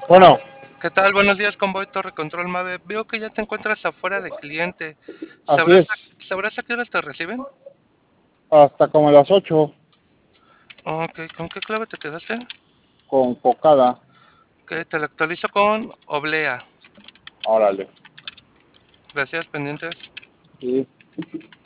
Bueno, ¿Qué tal? Buenos días, Convoy Torre Control Mave. Veo que ya te encuentras afuera de cliente. así ¿Sabrás es, sabrás a qué horas te reciben? hasta como las 8 Ok, ¿con qué clave te quedaste? con cocada. Que te la actualizo con Oblea. Órale. Gracias, pendientes. Sí.